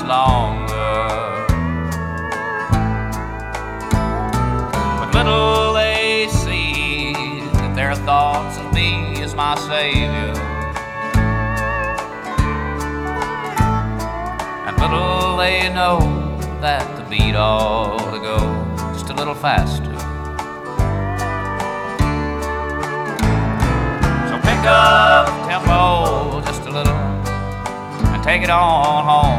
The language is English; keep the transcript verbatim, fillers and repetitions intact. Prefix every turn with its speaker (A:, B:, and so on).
A: longer. But little they see that their thoughts of me as my Savior, and little they know that the beat ought to go just a little faster. So pick up tempo just a little and take it on home.